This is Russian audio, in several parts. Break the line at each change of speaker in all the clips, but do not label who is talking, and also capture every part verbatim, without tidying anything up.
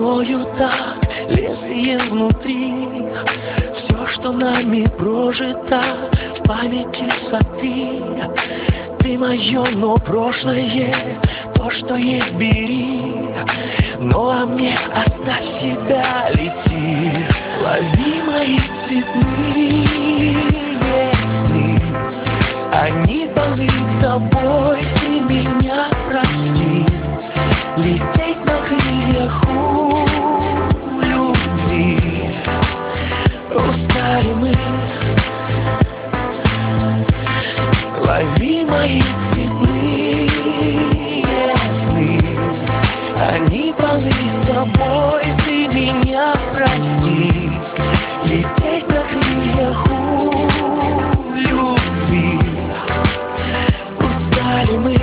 тобою так, лезвие внутри. Все, что нами прожито, в памяти сотри. Ты мое, но прошлое, то, что есть, бери. Ну а мне оставь себя, лети. Лови мои цветные сны, они полны тобой, ты меня прости. Лететь на крыльях у любви. Устали мы. Лови мои цветные сны, они полны тобой, ты меня прости. Лететь на крыльях у любви. Устали мы.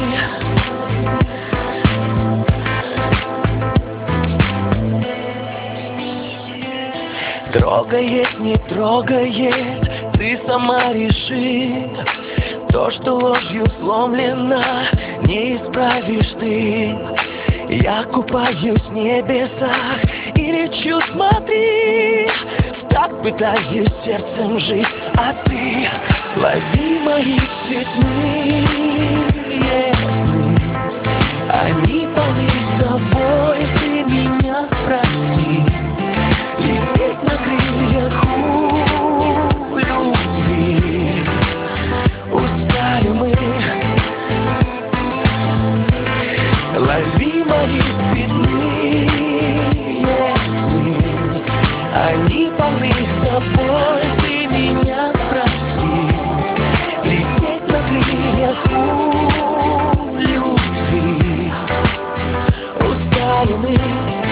Трогает, не трогает, ты сама реши. То, что ложью сломлено, не исправишь ты. Я купаюсь в небесах и лечу, смотри. В так пытаюсь сердцем жить, а ты лови мои цветные сны, они полны тобой, ты меня прости. Лететь на крыльях у любви. Устали мы. Лови мои цветные сны, они полны тобой, ты меня прости. Лететь на крыльях у любви. Устали мы.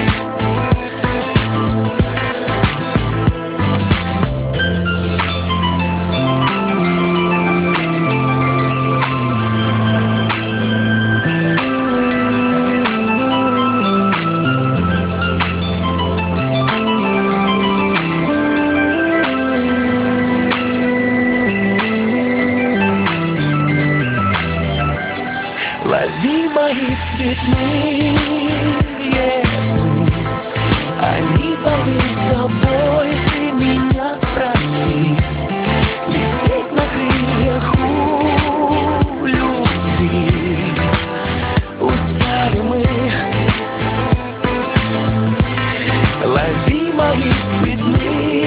Лови мои цветные сны, они полны тобой, ты меня прости. Лететь на крыльях у любви. Устали мы. Лови мои цветные